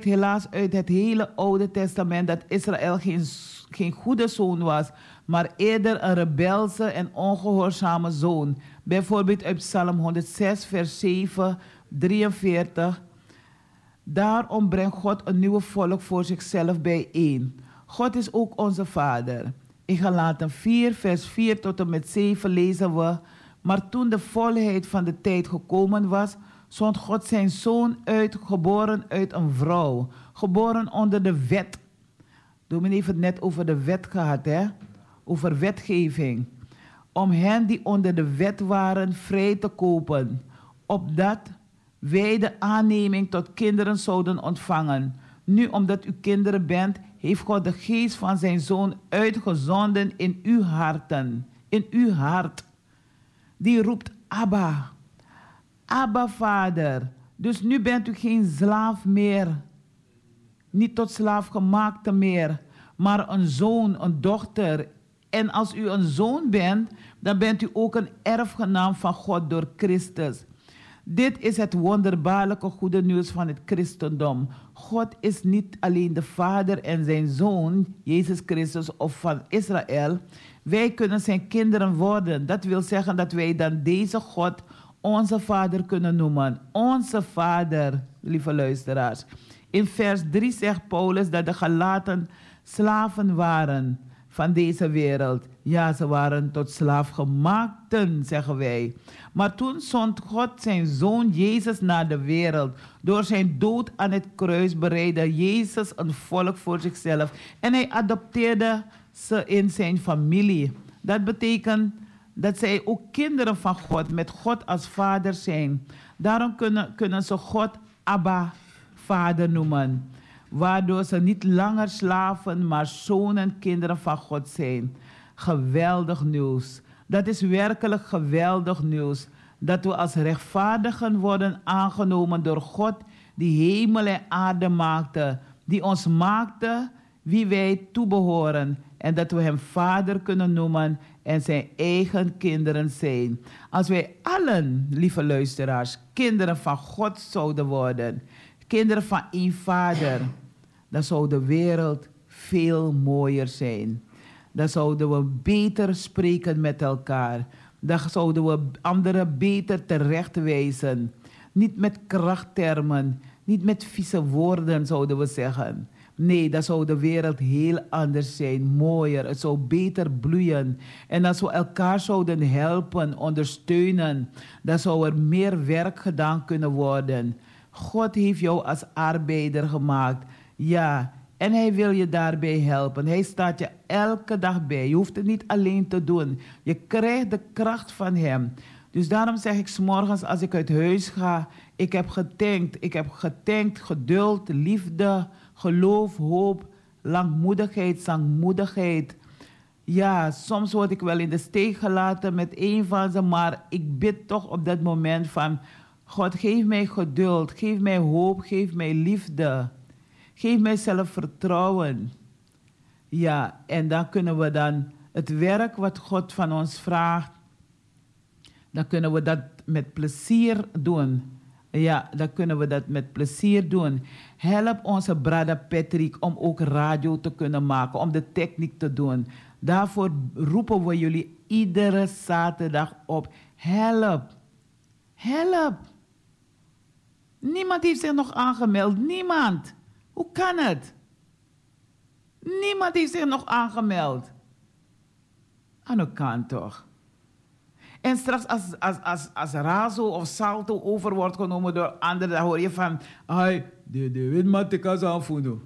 helaas uit het hele Oude Testament dat Israël geen goede zoon was, maar eerder een rebelse en ongehoorzame zoon. Bijvoorbeeld uit Psalm 106, vers 7, 43. Daarom brengt God een nieuwe volk voor zichzelf bijeen. God is ook onze Vader. In Galaten 4, vers 4 tot en met 7 lezen we: maar toen de volheid van de tijd gekomen was, zond God zijn zoon uit, geboren uit een vrouw, geboren onder de wet. Dominee heeft het net over de wet gehad, hè? Over wetgeving. Om hen die onder de wet waren vrij te kopen, opdat wij de aanneming tot kinderen zouden ontvangen. Nu, omdat u kinderen bent, heeft God de geest van zijn zoon uitgezonden in uw harten. In uw hart. Die roept Abba. Abba, Vader. Dus nu bent u geen slaaf meer. Niet tot slaafgemaakte meer. Maar een zoon, een dochter. En als u een zoon bent, dan bent u ook een erfgenaam van God door Christus. Dit is het wonderbaarlijke goede nieuws van het christendom. God is niet alleen de Vader en zijn Zoon, Jezus Christus, of van Israël. Wij kunnen zijn kinderen worden. Dat wil zeggen dat wij dan deze God onze Vader kunnen noemen. Onze Vader, lieve luisteraars. In vers 3 zegt Paulus dat de Galaten slaven waren van deze wereld. Ja, ze waren tot slaafgemaakten, zeggen wij. Maar toen zond God zijn Zoon Jezus naar de wereld. Door zijn dood aan het kruis bereidde Jezus een volk voor zichzelf. En hij adopteerde ze in zijn familie. Dat betekent dat zij ook kinderen van God, met God als vader zijn. Daarom kunnen ze God Abba, Vader noemen. Waardoor ze niet langer slaven, maar zonen, kinderen van God zijn. Geweldig nieuws. Dat is werkelijk geweldig nieuws. Dat we als rechtvaardigen worden aangenomen door God, die hemel en aarde maakte. Die ons maakte wie wij toebehoren. En dat we hem Vader kunnen noemen en zijn eigen kinderen zijn. Als wij allen, lieve luisteraars, kinderen van God zouden worden, kinderen van één Vader, dan zou de wereld veel mooier zijn. Dan zouden we beter spreken met elkaar. Dan zouden we anderen beter terechtwijzen. Niet met krachttermen, niet met vieze woorden zouden we zeggen. Nee, dan zou de wereld heel anders zijn, mooier. Het zou beter bloeien. En als we elkaar zouden helpen, ondersteunen, dan zou er meer werk gedaan kunnen worden. God heeft jou als arbeider gemaakt. Ja, en hij wil je daarbij helpen. Hij staat je elke dag bij. Je hoeft het niet alleen te doen. Je krijgt de kracht van hem. Dus daarom zeg ik 's morgens als ik uit huis ga, ik heb getankt, geduld, liefde, geloof, hoop, langmoedigheid, zangmoedigheid. Ja, soms word ik wel in de steek gelaten met een van ze, maar ik bid toch op dat moment van: God, geef mij geduld, geef mij hoop, geef mij liefde. Geef mij zelfvertrouwen. Ja, en dan kunnen we dan het werk wat God van ons vraagt, dan kunnen we dat met plezier doen. Ja, dan kunnen we dat met plezier doen. Help onze brada Patrick om ook radio te kunnen maken, om de techniek te doen. Daarvoor roepen we jullie iedere zaterdag op. Help. Help. Niemand heeft zich nog aangemeld. Niemand. Hoe kan het? Niemand heeft zich nog aangemeld. Aan de kant toch. En straks als Razo of Salto over wordt genomen door anderen, dan hoor je van: de witmatika aanvoeren.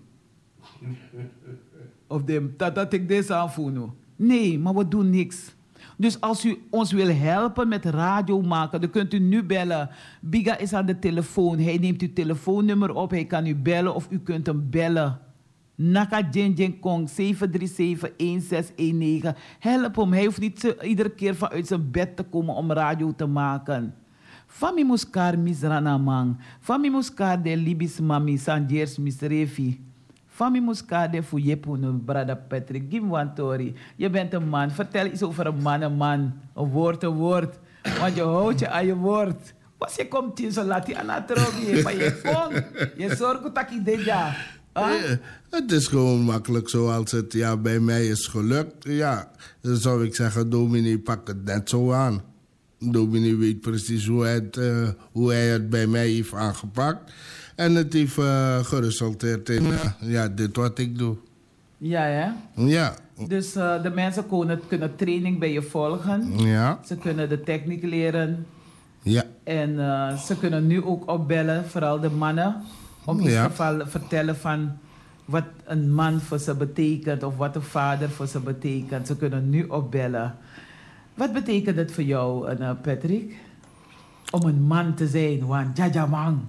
Of de tatatik deze aanvoeren. Nee, maar we doen niks. Dus als u ons wil helpen met radio maken, dan kunt u nu bellen. Biga is aan de telefoon. Hij neemt uw telefoonnummer op. Hij kan u bellen of u kunt hem bellen. Naka Jen Kong 737-1619. Help hem. Hij hoeft niet iedere keer vanuit zijn bed te komen om radio te maken. Fami muskar misranamang. Fami muskar de libis mami sanjers misrefi. Fami muskade voor jepoen, brada Patrick. Give one story. Je bent een man. Vertel iets over een man. Een woord. Want je houdt je aan je woord. Was je komt in zo laat je aan het roken, maar je kon. Je zorgt dat je dit ja. Het is gewoon makkelijk zoals het bij mij is gelukt. Ja, dan zou ik zeggen, dominee pak het net zo aan. Dominee weet precies hoe hij het bij mij heeft aangepakt. En het heeft geresulteerd in dit wat ik doe. Ja, hè? Ja. Dus de mensen kunnen training bij je volgen. Ja. Ze kunnen de techniek leren. Ja. En ze kunnen nu ook opbellen, vooral de mannen. Om iets te vertellen van wat een man voor ze betekent. Of wat een vader voor ze betekent. Ze kunnen nu opbellen. Wat betekent het voor jou, Patrick? Om een man te zijn, want jaja man.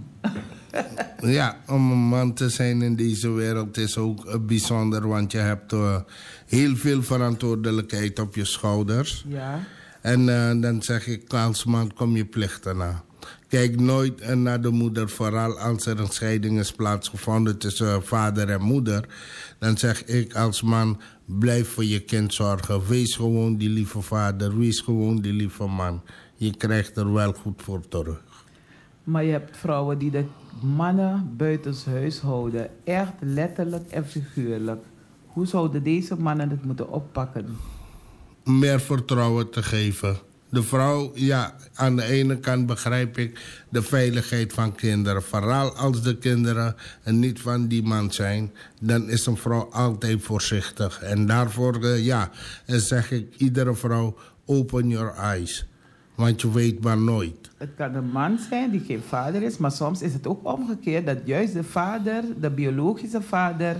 Ja, om een man te zijn in deze wereld is ook bijzonder, want je hebt heel veel verantwoordelijkheid op je schouders. Ja. En dan zeg ik, als man kom je plichten na. Kijk nooit naar de moeder, vooral als er een scheiding is plaatsgevonden tussen vader en moeder. Dan zeg ik als man, blijf voor je kind zorgen. Wees gewoon die lieve vader, wees gewoon die lieve man. Je krijgt er wel goed voor terug. Maar je hebt vrouwen die de mannen buitenshuis houden. Echt letterlijk en figuurlijk. Hoe zouden deze mannen het moeten oppakken? Meer vertrouwen te geven. De vrouw, aan de ene kant begrijp ik de veiligheid van kinderen. Vooral als de kinderen niet van die man zijn, dan is een vrouw altijd voorzichtig. En daarvoor, zeg ik iedere vrouw, open your eyes. Want je weet maar nooit. Het kan een man zijn die geen vader is, maar soms is het ook omgekeerd dat juist de vader, de biologische vader,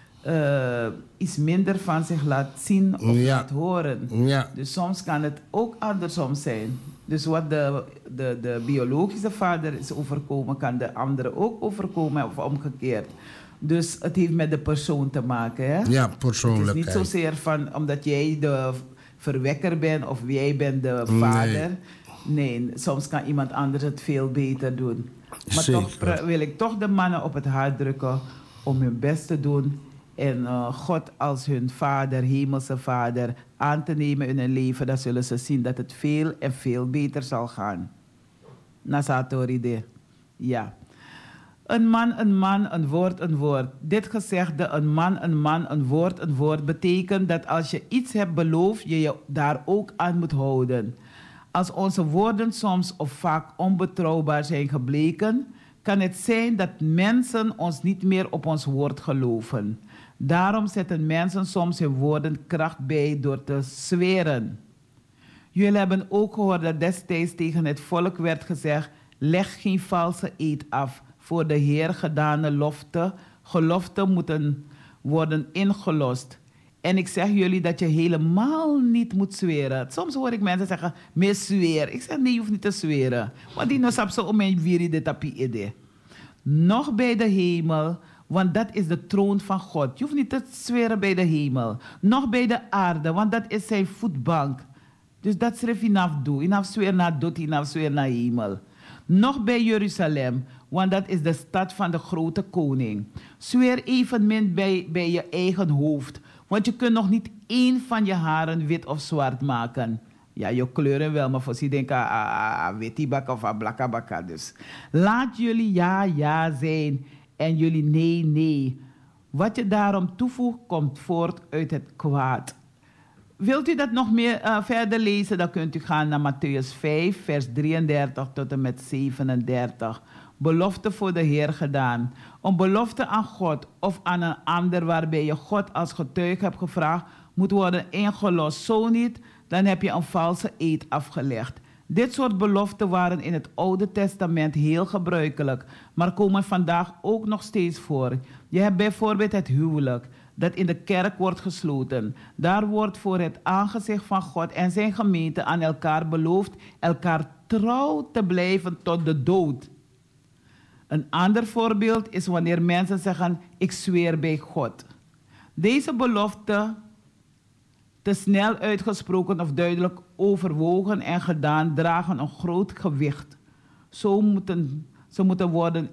iets minder van zich laat zien of laat horen. Ja. Dus soms kan het ook andersom zijn. Dus wat de biologische vader is overkomen, kan de andere ook overkomen of omgekeerd. Dus het heeft met de persoon te maken. Hè? Ja, persoonlijkheid. Het is niet zozeer van omdat jij de verwekker bent of jij bent de vader. Nee, soms kan iemand anders het veel beter doen. Maar toch wil ik toch de mannen op het hart drukken om hun best te doen. En God als hun vader, hemelse vader, aan te nemen in hun leven. Dan zullen ze zien dat het veel en veel beter zal gaan. Nasatoride. Ja. Een man, een woord, een woord. Dit gezegde, een man, een woord, betekent dat als je iets hebt beloofd, je je daar ook aan moet houden. Als onze woorden soms of vaak onbetrouwbaar zijn gebleken, kan het zijn dat mensen ons niet meer op ons woord geloven. Daarom zetten mensen soms hun woorden kracht bij door te zweren. Jullie hebben ook gehoord dat destijds tegen het volk werd gezegd: leg geen valse eed af. Voor de Heer gedane geloften moeten worden ingelost. En ik zeg jullie dat je helemaal niet moet zweren. Soms hoor ik mensen zeggen, meer zweer. Ik zeg, nee, je hoeft niet te zweren. Want die nasap zo om mijn viri de tapi ide. Nog bij de hemel, want dat is de troon van God. Je hoeft niet te zweren bij de hemel. Nog bij de aarde, want dat is zijn voetbank. Dus dat schrijf je af doen. Je af zweer naar dood, je af zweer naar hemel. Nog bij Jeruzalem, want dat is de stad van de grote koning. Zweer evenmin bij je eigen hoofd, want je kunt nog niet één van je haren wit of zwart maken. Ja, je kleuren wel, maar voor ze denken witibak of blakabaka. Dus laat jullie ja zijn en jullie nee. Wat je daarom toevoegt, komt voort uit het kwaad. Wilt u dat nog meer verder lezen, dan kunt u gaan naar Mattheüs 5, vers 33 tot en met 37. Belofte voor de Heer gedaan. Een belofte aan God of aan een ander waarbij je God als getuige hebt gevraagd, moet worden ingelost. Zo niet, dan heb je een valse eed afgelegd. Dit soort beloften waren in het Oude Testament heel gebruikelijk, maar komen vandaag ook nog steeds voor. Je hebt bijvoorbeeld het huwelijk, dat in de kerk wordt gesloten. Daar wordt voor het aangezicht van God en zijn gemeente aan elkaar beloofd elkaar trouw te blijven tot de dood. Een ander voorbeeld is wanneer mensen zeggen, ik zweer bij God. Deze belofte, te snel uitgesproken of duidelijk overwogen en gedaan, dragen een groot gewicht. Ze moeten worden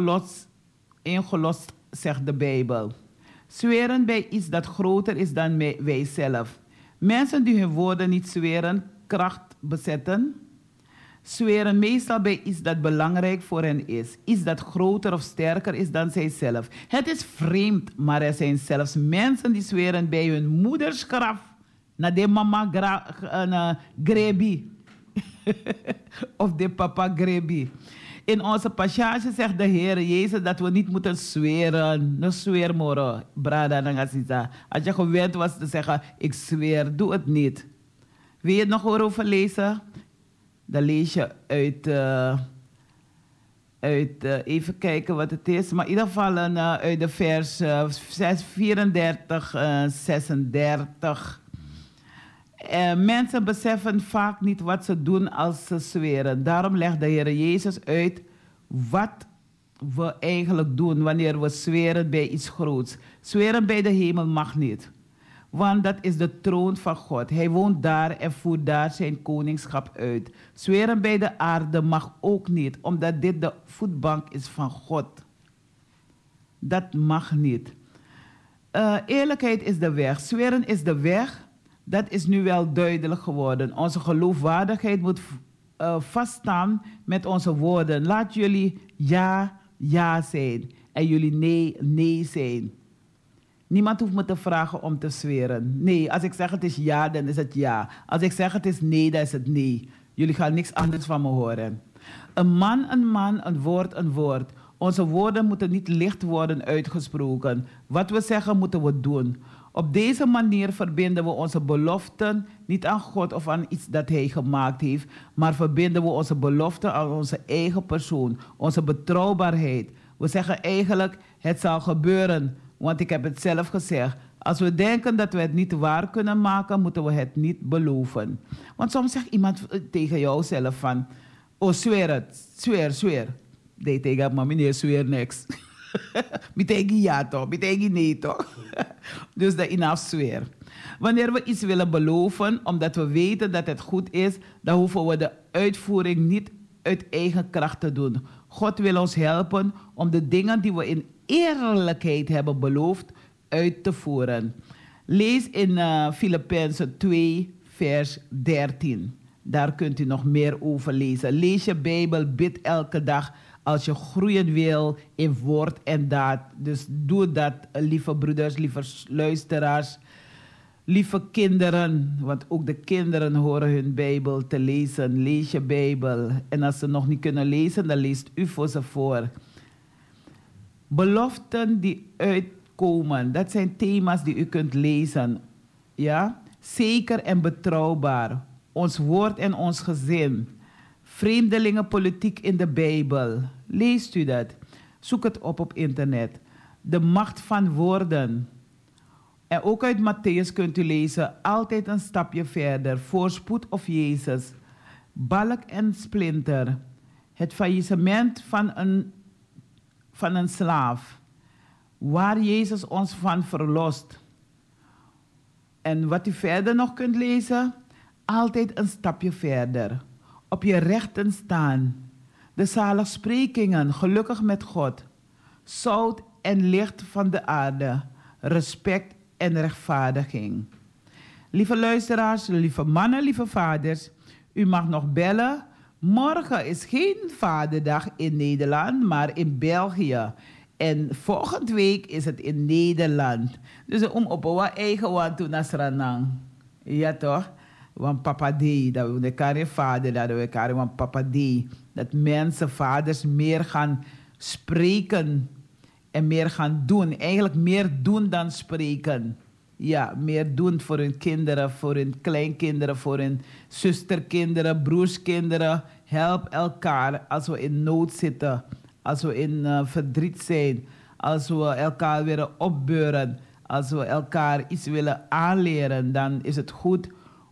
ingelost, zegt de Bijbel. Zweren bij iets dat groter is dan wij zelf. Mensen die hun woorden niet zweren, kracht bezetten, Zweren meestal bij iets dat belangrijk voor hen is. Iets dat groter of sterker is dan zijzelf. Het is vreemd, maar er zijn zelfs mensen die zweren bij hun moeders graf. Na de mama grebi. Of de papa grebi. In onze passage zegt de Heer Jezus dat we niet moeten zweren. No zweer moro, brada nangasisa. Als je gewend was te zeggen, ik zweer, doe het niet. Wil je het nog over lezen? Dan lees je even kijken wat het is. Maar in ieder geval uit de vers 34, 36. Mensen beseffen vaak niet wat ze doen als ze zweren. Daarom legt de Heer Jezus uit wat we eigenlijk doen wanneer we zweren bij iets groots. Zweren bij de hemel mag niet. Want dat is de troon van God. Hij woont daar en voert daar zijn koningschap uit. Zweren bij de aarde mag ook niet, omdat dit de voetbank is van God. Dat mag niet. Eerlijkheid is de weg. Zweren is de weg. Dat is nu wel duidelijk geworden. Onze geloofwaardigheid moet vaststaan met onze woorden. Laat jullie ja, ja zijn en jullie nee, nee zijn. Niemand hoeft me te vragen om te zweren. Nee, als ik zeg het is ja, dan is het ja. Als ik zeg het is nee, dan is het nee. Jullie gaan niks anders van me horen. Een man, een woord, een woord. Onze woorden moeten niet licht worden uitgesproken. Wat we zeggen, moeten we doen. Op deze manier verbinden we onze beloften niet aan God of aan iets dat Hij gemaakt heeft, maar verbinden we onze beloften aan onze eigen persoon, onze betrouwbaarheid. We zeggen eigenlijk, het zal gebeuren, want ik heb het zelf gezegd. Als we denken dat we het niet waar kunnen maken, moeten we het niet beloven. Want soms zegt iemand tegen jou zelf van, oh zweer het, zweer. Nee, tegen maar meneer zweer niks. Bitegi ja toch, bitegi nee toch. Dus de enough zweer. Wanneer we iets willen beloven, omdat we weten dat het goed is, dan hoeven we de uitvoering niet uit eigen kracht te doen. God wil ons helpen om de dingen die we in eerlijkheid hebben beloofd uit te voeren. Lees in Filippenzen 2, vers 13. Daar kunt u nog meer over lezen. Lees je Bijbel, bid elke dag als je groeien wil in woord en daad. Dus doe dat, lieve broeders, lieve luisteraars, lieve kinderen. Want ook de kinderen horen hun Bijbel te lezen. Lees je Bijbel. En als ze nog niet kunnen lezen, dan leest u voor ze voor. Beloften die uitkomen, dat zijn thema's die u kunt lezen. Ja? Zeker en betrouwbaar. Ons woord en ons gezin. Vreemdelingenpolitiek in de Bijbel. Leest u dat? Zoek het op internet. De macht van woorden. En ook uit Mattheüs kunt u lezen. Altijd een stapje verder. Voorspoed of Jezus. Balk en splinter. Het faillissement van een slaaf. Waar Jezus ons van verlost. En wat u verder nog kunt lezen. Altijd een stapje verder. Op je rechten staan. De zaligsprekingen, gelukkig met God. Zout en licht van de aarde. Respect en rechtvaardiging. Lieve luisteraars, lieve mannen, lieve vaders. U mag nog bellen. Morgen is geen vaderdag in Nederland, maar in België. En volgende week is het in Nederland. Dus op wat eigen want toen nasranang. Ja toch? Want papa die, dat we elkaar vader, dat we elkaar want papa die. Dat mensen, vaders meer gaan spreken en meer gaan doen. Eigenlijk meer doen dan spreken. Ja, meer doen voor hun kinderen, voor hun kleinkinderen, voor hun zusterkinderen, broerskinderen. Help elkaar als we in nood zitten, als we in verdriet zijn, als we elkaar willen opbeuren, als we elkaar iets willen aanleren, dan is het goed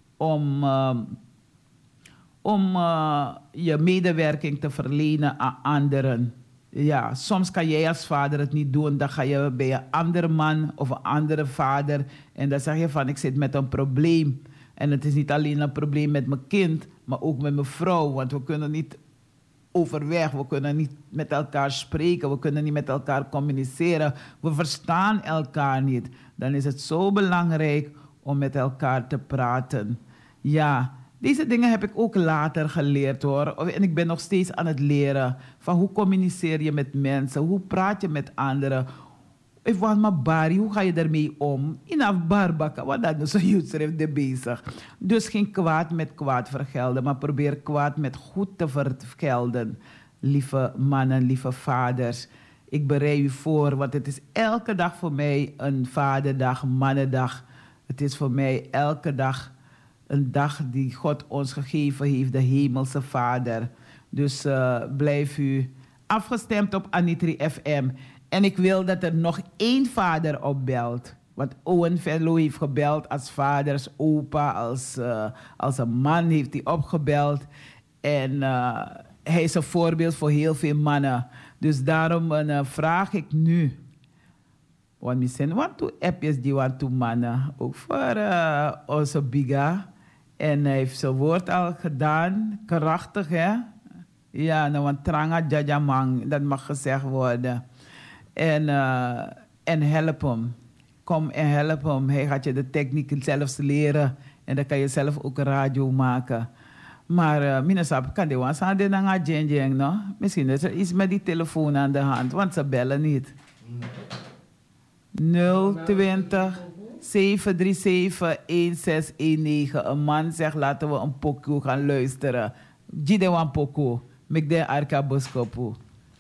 om je medewerking te verlenen aan anderen. Ja, soms kan jij als vader het niet doen. Dan ga je bij een andere man of een andere vader. En dan zeg je van, ik zit met een probleem. En het is niet alleen een probleem met mijn kind, maar ook met mijn vrouw. Want we kunnen niet overweg, we kunnen niet met elkaar spreken. We kunnen niet met elkaar communiceren. We verstaan elkaar niet. Dan is het zo belangrijk om met elkaar te praten. Ja, Deze dingen heb ik ook later geleerd hoor. En ik ben nog steeds aan het leren van hoe communiceer je met mensen, hoe praat je met anderen. Hoe ga je ermee om? Inaf barbaka, wat dat dus een de bezig. Dus geen kwaad met kwaad vergelden, maar probeer kwaad met goed te vergelden. Lieve mannen, lieve vaders, ik bereid u voor, want het is elke dag voor mij een vaderdag, mannendag. Het is voor mij elke dag een dag die God ons gegeven heeft, de hemelse Vader. Dus blijf u afgestemd op Anitri FM. En ik wil dat er nog één vader opbelt. Want Owen Venlo heeft gebeld als vader, als opa, als een man heeft hij opgebeld. En hij is een voorbeeld voor heel veel mannen. Dus daarom vraag ik nu. Want we zijn want appjes die want to mannen. Ook voor onze Biga. En hij heeft zijn woord al gedaan. Krachtig, hè? Ja, nou, want tranga jajamang, dat mag gezegd worden. En help hem. Kom en help hem. Hij gaat je de techniek zelfs leren. En dan kan je zelf ook een radio maken. Maar minasap kan die was aan de nanga jeng, no? Misschien is er iets met die telefoon aan de hand, want ze bellen niet. 020 737 1619. Een man zegt laten we een pokoe gaan luisteren. Jide wan pokoe. Mek de arka boskopu.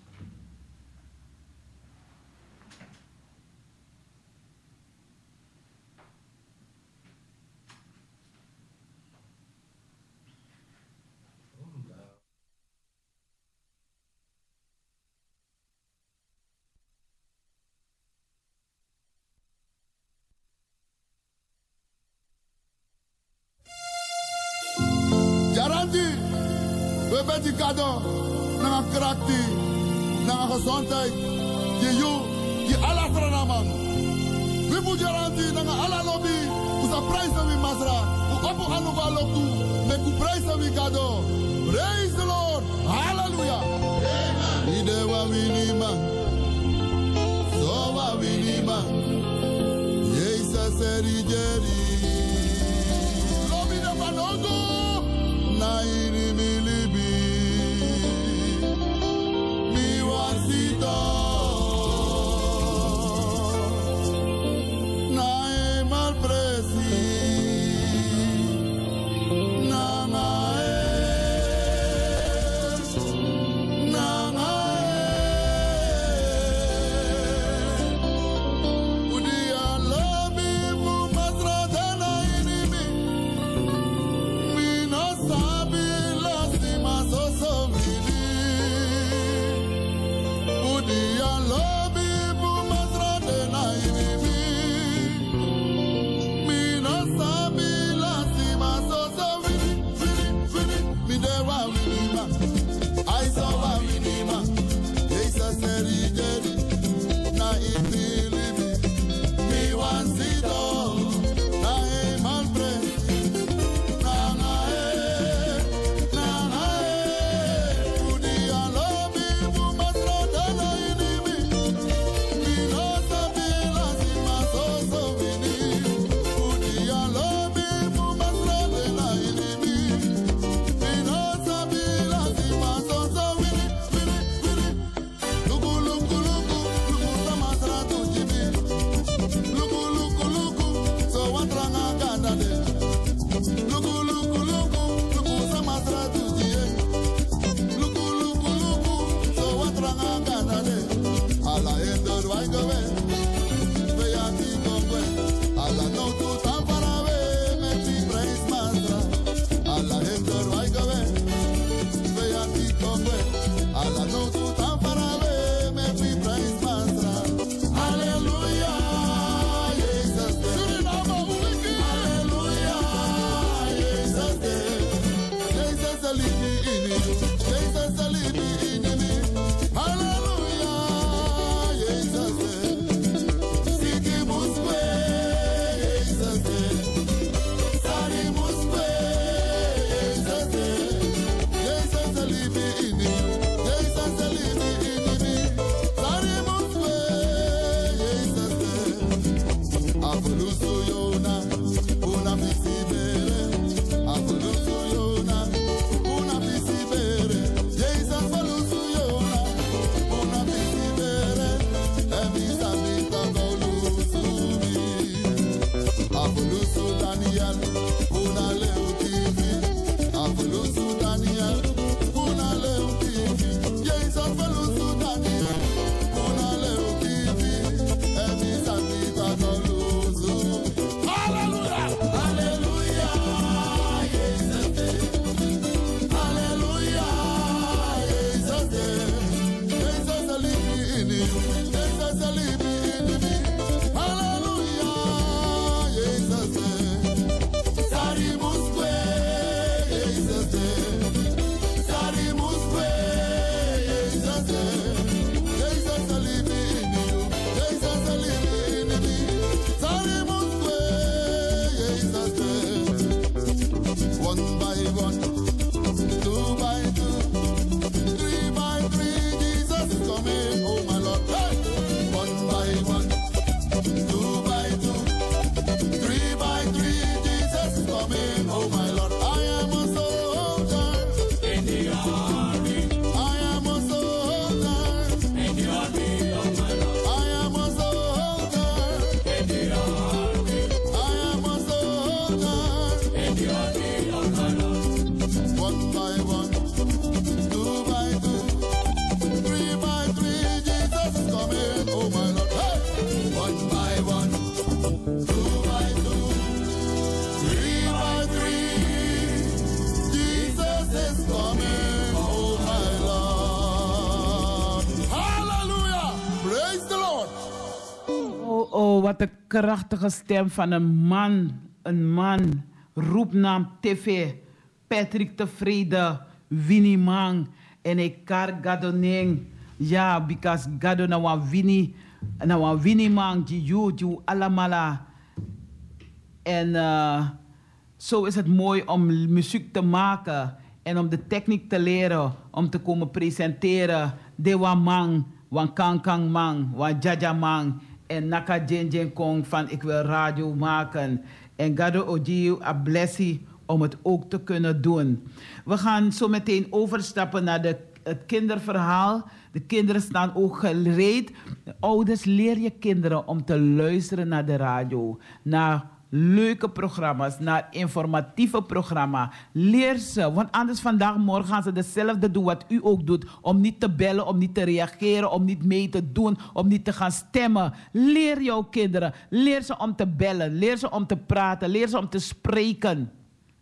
We hebben die cadeau, naar krakti, naar gezondheid, die alla man. We moeten garantie naar alla lobby, we zijn prijs van wie masra, we open aan elkaar loopt toe, met de prijs van wie cadeau. Praise the Lord, hallelujah. Ide wa wini man, so wa wini man, Jezus eri jeri, lobby de panogo, na iri milibi. Afulusu yona, una misibere. Afulusu Oh, wat een krachtige stem van een man. Een man. Roepnaam TV. Patrick Tevreden. Winnie Mang. En ik kar gadoning. Ja, because gado na wan Winnie Mang. Die alamala. En zo is het mooi om muziek te maken. En om de techniek te leren. Om te komen presenteren. De wan mang. Wan kankang mang. Wan jaja mang. En naka jen kong van ik wil radio maken. En gado oji a blessie om het ook te kunnen doen. We gaan zo meteen overstappen naar het kinderverhaal. De kinderen staan ook gereed. Ouders, leer je kinderen om te luisteren naar de radio. Naar leuke programma's, naar informatieve programma's. Leer ze, want anders vandaag, morgen gaan ze hetzelfde doen wat u ook doet. Om niet te bellen, om niet te reageren, om niet mee te doen, om niet te gaan stemmen. Leer jouw kinderen, leer ze om te bellen, leer ze om te praten, leer ze om te spreken.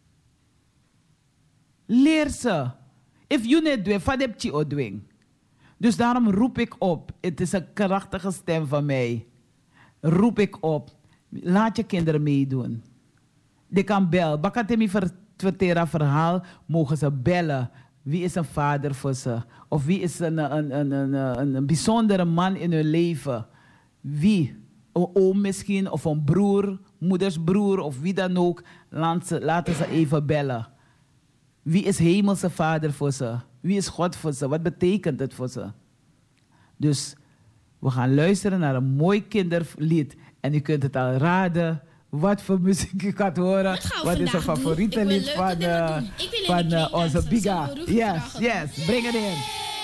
Leer ze. If you niet doet, wat heb je ook doen? Dus daarom roep ik op. Het is een krachtige stem van mij. Roep ik op. Laat je kinderen meedoen. Die kan bellen. Bakatemi verteren verhaal, mogen ze bellen. Wie is een vader voor ze? Of wie is een bijzondere man in hun leven? Wie? Een oom misschien, of een broer, moeders broer, of wie dan ook. Laten ze even bellen. Wie is hemelse vader voor ze? Wie is God voor ze? Wat betekent het voor ze? Dus we gaan luisteren naar een mooi kinderlied. En u kunt het al raden wat voor muziek u gaat horen. Wat is een favoriete lied van onze Biga? Yes, breng het in.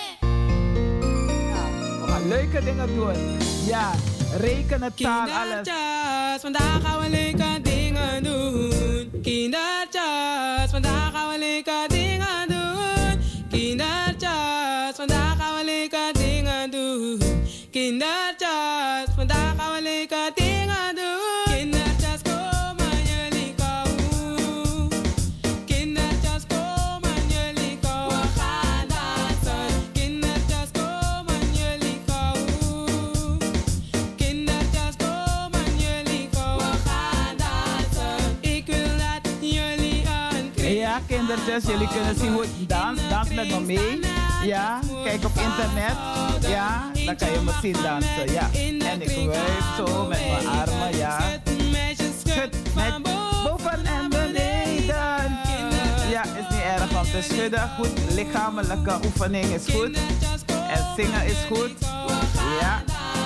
We gaan leuke dingen doen. Ja, rekenen, taal, alles. Vandaag gaan we leuke dingen doen. Kindertjes, vandaag gaan we leuke dingen doen. Kindertjes, vandaag gaan we leuke dingen doen. Kindertjes, vandaag gaan we leuke dingen doen. Kindertjes, kom aan jullie kou. Kindertjes, kom aan jullie kou. We gaan dansen. Kindertjes, kom aan jullie kou. Kindertjes, kom aan jullie kou. We gaan dansen. Ik wil dat jullie een ja, kindertjes, jullie kunnen zien hoe ik dans. Dans met me mee. Ja, kijk op internet. Ja, dan kan je me zien dansen. Ja. En ik wuif zo met mijn armen. Ja. Schud met boven en beneden. Ja, is niet erg om te schudden. Goed, lichamelijke oefening is goed. En zingen is goed. Ja.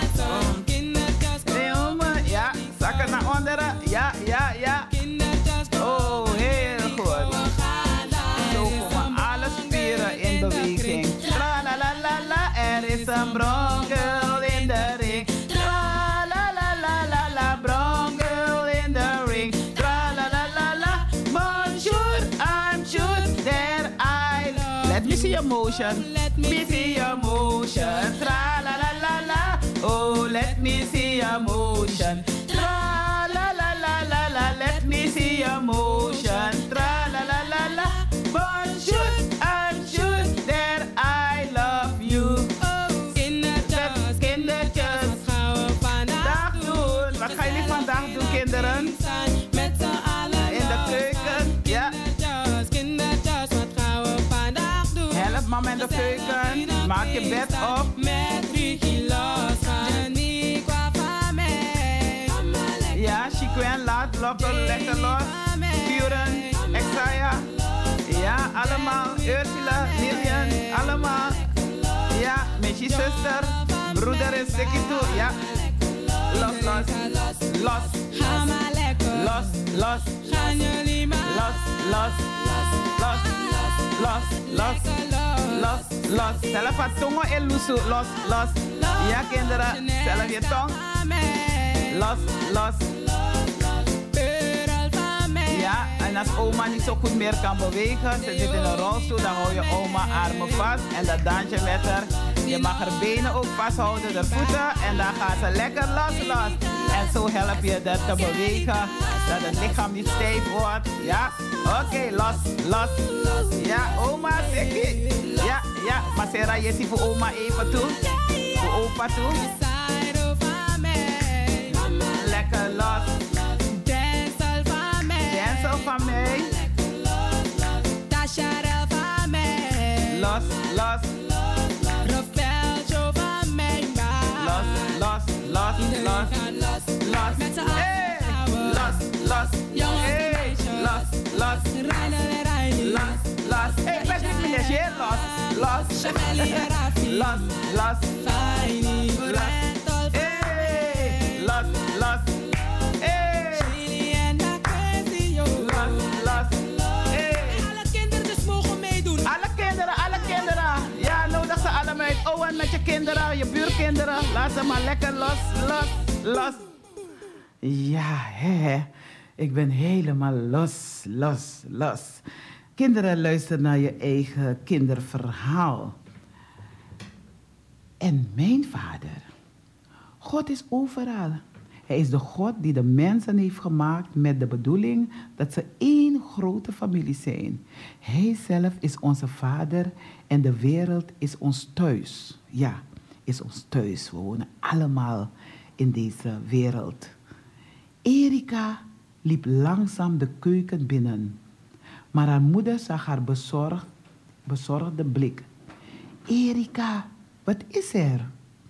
Ja, zakken naar onderen. Ja, ja, ja. Oh, heel goed. Zo komen alle spieren in beweging. Tra-la-la-la-la, er is een brown girl in the ring. Tra-la-la-la-la, brown girl in the ring. Tra-la-la-la-la, bonjour, I'm sure that I... Let me see your motion. Let me see your motion. Tra-la-la-la-la, oh, let me see your motion. Tra-la-la-la-la, let me see your motion. Tra-la-la-la-la, bonjour, I'm sure that I love you. Kindertjes, wat gaan we vandaag doen? Wat gaan jullie vandaag doen, kinderen? Met z'n allen in de keuken, ja. Kindertjes, wat gaan we vandaag doen? Help mama in de keuken, maak je bed op. Met Ricky los gaan, niet qua van mij. Ja, Chiquen, laat lokken, lekker los. Sturen, Exaya. Ja, allemaal. Ursula, Lilian, allemaal. Ja, met je zuster, broeder en stukje toe. Ja. Los, los, los. Ga maar lekker. Los, los. Gaan jullie maar. Los, los, los, los, los, los, los. Zelf wat tongen en lusu. Los, los. Ja, kinderen, zelf je tong. Los, los. Ja, en als oma niet zo goed meer kan bewegen, ze zit in een rolstoel, dan hou je oma armen vast en dan dans je met haar. Je mag haar benen ook vasthouden, de voeten, en dan gaat ze lekker los, los. En zo help je dat te bewegen, dat het lichaam niet stijf wordt. Ja, oké, los, los. Ja, oma, zeg je. Ja, ja, maar Sarah, je ziet voor oma even toe, voor opa toe. los. Rafael, zo van mijn baas. Los. Iedereen gaat los. Met z'n allen gaan we Los. Jongens en meisjes. Los. Rijden en rijden. Los. Hey, ik ben niet meer los. Chamelli en Rafi. Los. Fijnie, Rental. Hey, los. Hey, Chili en Mackenzie, los. Hey. alle kinderen dus mogen meedoen. Alle kinderen. Ja, nodig ze allemaal uit. Owen met je kinderen, je buurkinderen. Laat ze maar lekker los. Ja, hè. Ik ben helemaal los. Kinderen, luister naar je eigen kinderverhaal. En mijn vader. God is overal. Hij is de God die de mensen heeft gemaakt met de bedoeling dat ze één grote familie zijn. Hij zelf is onze vader en de wereld is ons thuis. Ja, is ons thuis. We wonen allemaal in deze wereld. Erika liep langzaam de keuken binnen. Maar haar moeder zag haar bezorgde blik. Erika, wat is er?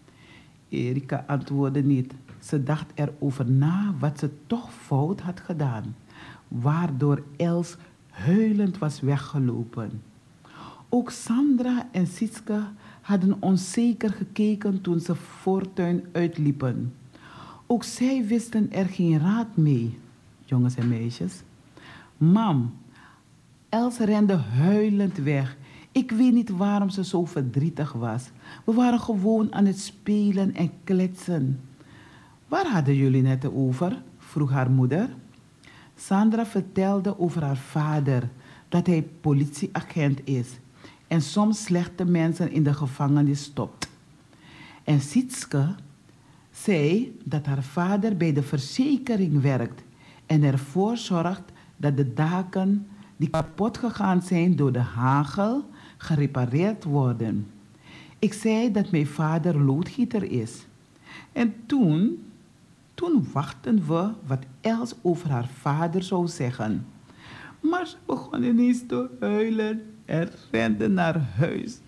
Erika antwoordde niet. Ze dacht erover na wat ze toch fout had gedaan, waardoor Els huilend was weggelopen. Ook Sandra en Sietske hadden onzeker gekeken toen ze voortuin uitliepen. Ook zij wisten er geen raad mee, jongens en meisjes. Mam, Els rende huilend weg. Ik weet niet waarom ze zo verdrietig was. We waren gewoon aan het spelen en kletsen. Waar hadden jullie net over? Vroeg haar moeder. Sandra vertelde over haar vader, dat hij politieagent is en soms slechte mensen in de gevangenis stopt. En Sietske zei dat haar vader bij de verzekering werkt en ervoor zorgt dat de daken die kapot gegaan zijn door de hagel gerepareerd worden. Ik zei dat mijn vader loodgieter is. En toen wachten we wat Els over haar vader zou zeggen. Maar ze begon ineens te huilen en rende naar huis.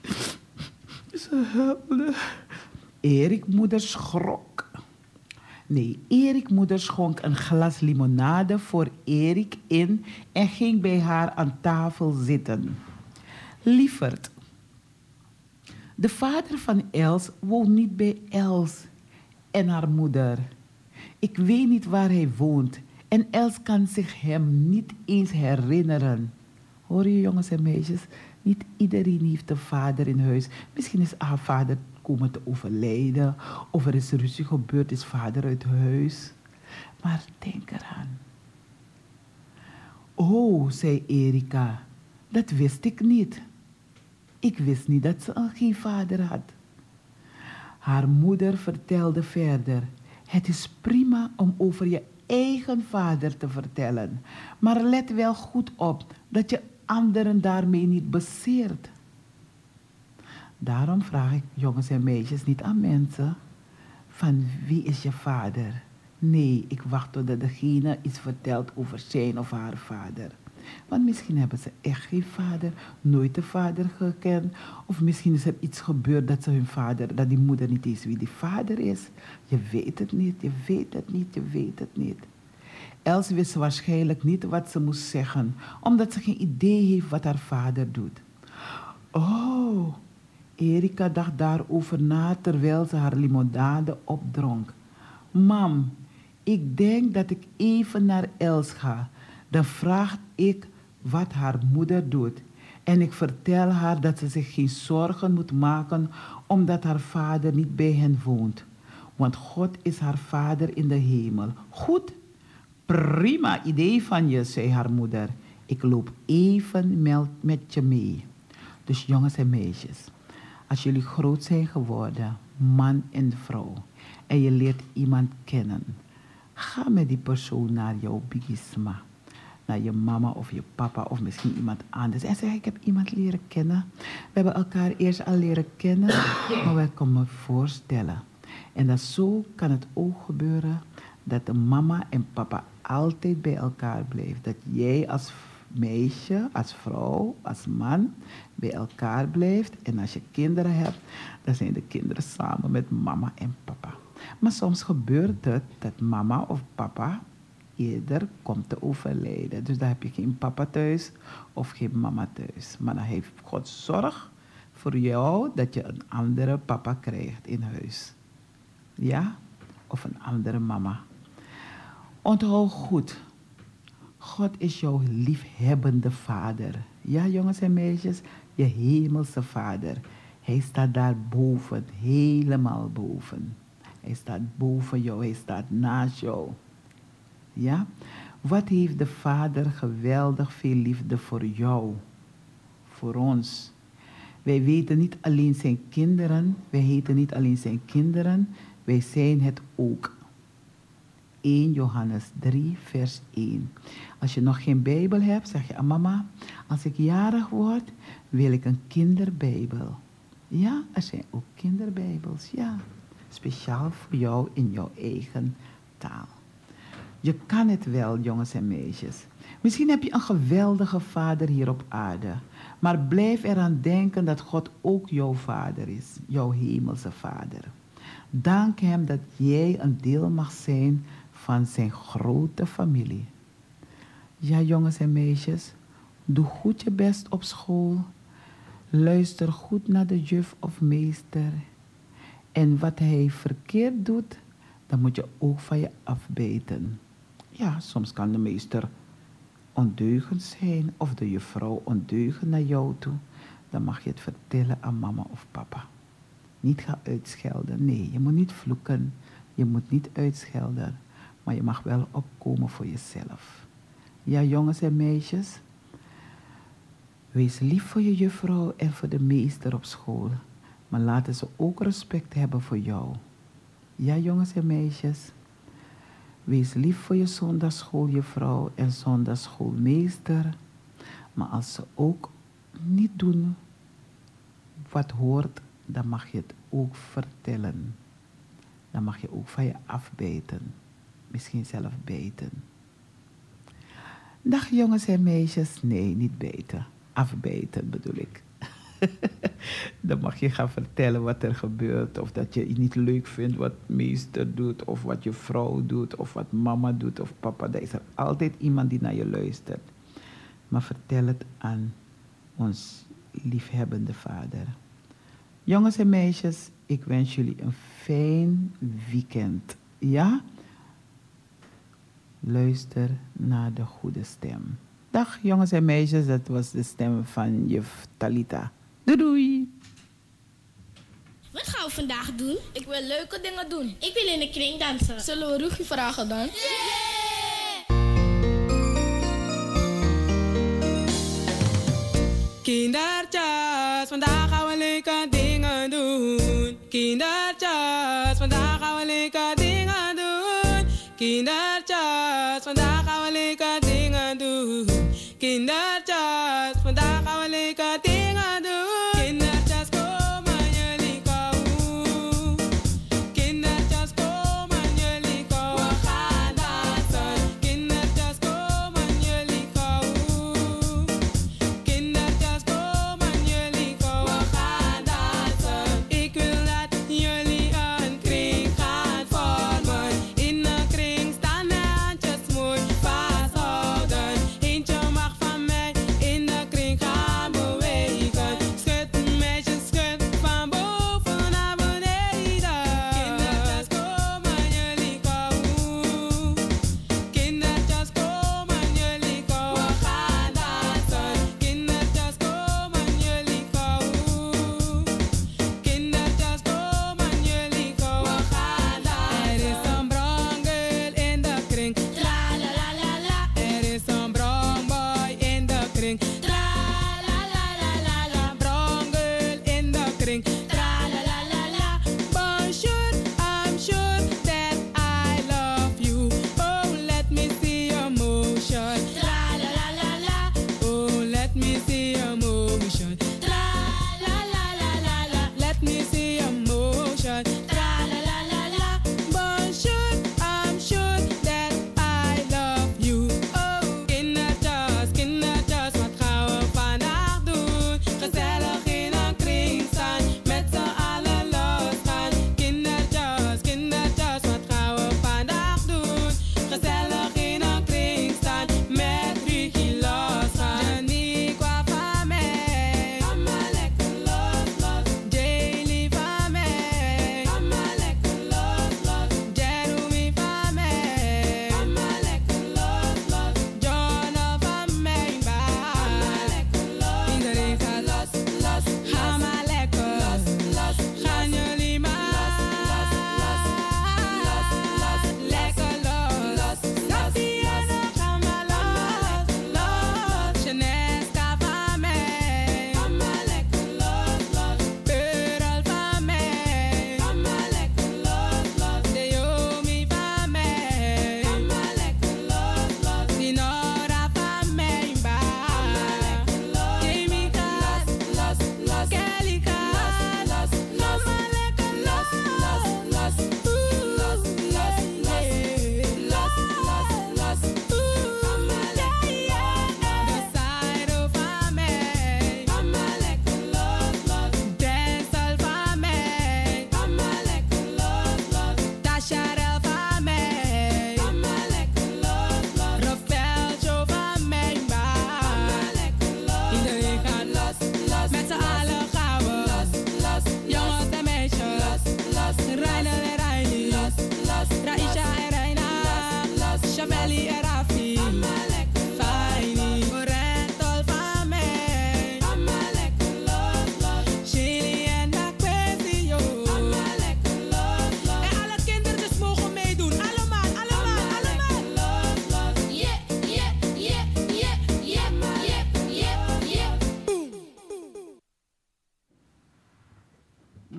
Ze huilde. Erik moeder schrok. Nee, Erik moeder schonk een glas limonade voor Erik in en ging bij haar aan tafel zitten. Lieverd, de vader van Els woont niet bij Els en haar moeder. Ik weet niet waar hij woont en Els kan zich hem niet eens herinneren. Hoor je jongens en meisjes, niet iedereen heeft een vader in huis. Misschien is haar vader komen te overlijden of er is ruzie gebeurd, is vader uit huis. Maar denk eraan. Oh, zei Erika, dat wist ik niet. Ik wist niet dat ze geen vader had. Haar moeder vertelde verder. Het is prima om over je eigen vader te vertellen. Maar let wel goed op dat je anderen daarmee niet bezeert. Daarom vraag ik jongens en meisjes niet aan mensen van wie is je vader? Nee, ik wacht totdat degene iets vertelt over zijn of haar vader. Want misschien hebben ze echt geen vader, nooit een vader gekend. Of misschien is er iets gebeurd dat ze hun vader, dat die moeder niet eens wie die vader is. Je weet het niet. Els wist waarschijnlijk niet wat ze moest zeggen, omdat ze geen idee heeft wat haar vader doet. Oh, Erika dacht daarover na terwijl ze haar limonade opdronk. Mam, ik denk dat ik even naar Els ga. Dan vraag ik wat haar moeder doet. En ik vertel haar dat ze zich geen zorgen moet maken omdat haar vader niet bij hen woont. Want God is haar vader in de hemel. Goed, prima idee van je, zei haar moeder. Ik loop even met je mee. Dus jongens en meisjes, als jullie groot zijn geworden, man en vrouw, en je leert iemand kennen, ga met die persoon naar jouw bigisma. Naar je mama of je papa of misschien iemand anders. En zeg, ik heb iemand leren kennen. We hebben elkaar eerst al leren kennen, maar wij kunnen me voorstellen. En dat zo kan het ook gebeuren dat de mama en papa altijd bij elkaar blijven. Dat jij als meisje, als vrouw, als man bij elkaar blijft. En als je kinderen hebt, dan zijn de kinderen samen met mama en papa. Maar soms gebeurt het dat mama of papa eerder komt te overlijden. Dus dan heb je geen papa thuis of geen mama thuis. Maar dan heeft God zorg voor jou dat je een andere papa krijgt in huis. Ja? Of een andere mama. Onthoud goed. God is jouw liefhebbende vader. Ja, jongens en meisjes, je hemelse vader. Hij staat daar boven, helemaal boven. Hij staat boven jou, hij staat naast jou. Ja? Wat heeft de Vader geweldig veel liefde voor jou, voor ons. Wij weten niet alleen zijn kinderen, wij heten niet alleen zijn kinderen, wij zijn het ook. 1 Johannes 3, vers 1. Als je nog geen Bijbel hebt, zeg je aan mama, als ik jarig word, wil ik een kinderbijbel. Ja, er zijn ook kinderbijbels, ja. Speciaal voor jou in jouw eigen taal. Je kan het wel, jongens en meisjes. Misschien heb je een geweldige vader hier op aarde. Maar blijf eraan denken dat God ook jouw vader is. Jouw hemelse vader. Dank hem dat jij een deel mag zijn van zijn grote familie. Ja, jongens en meisjes. Doe goed je best op school. Luister goed naar de juf of meester. En wat hij verkeerd doet, dan moet je ook van je afbijten. Ja, soms kan de meester ondeugend zijn of de juffrouw ondeugend naar jou toe. Dan mag je het vertellen aan mama of papa. Niet gaan uitschelden. Nee, je moet niet vloeken. Je moet niet uitschelden. Maar je mag wel opkomen voor jezelf. Ja, jongens en meisjes. Wees lief voor je juffrouw en voor de meester op school. Maar laten ze ook respect hebben voor jou. Ja, jongens en meisjes. Wees lief voor je zondagschooljuffrouw en zondagschoolmeester. Maar als ze ook niet doen wat hoort, dan mag je het ook vertellen. Dan mag je ook van je afbijten. Misschien zelf bijten. Dag jongens en meisjes. Nee, niet bijten. Afbijten bedoel ik. Dan mag je gaan vertellen wat er gebeurt. Of dat je het niet leuk vindt wat meester doet. Of wat je vrouw doet. Of wat mama doet. Of papa. Er is er altijd iemand die naar je luistert. Maar vertel het aan ons liefhebbende vader. Jongens en meisjes. Ik wens jullie een fijn weekend. Ja? Luister naar de goede stem. Dag jongens en meisjes. Dat was de stem van juf Talita. Doei doei. Wat gaan we vandaag doen? Ik wil leuke dingen doen. Ik wil in de kring dansen. Zullen we Roegie vragen dan? Kindertjes, vandaag gaan we leuke dingen doen. Kindertjes, vandaag gaan we leuke dingen doen. Kindertjes, vandaag gaan we leuke dingen doen. Kindertjes, vandaag gaan we leuke dingen doen. Kindertjes, kom aan jullie kou. Kindertjes, kom aan jullie kou. We gaan dansen. Kindertjes, kom aan jullie kou. Kindertjes, kom aan jullie kou. We gaan dansen. Ik wil dat jullie een kring gaan vormen. In een kring staan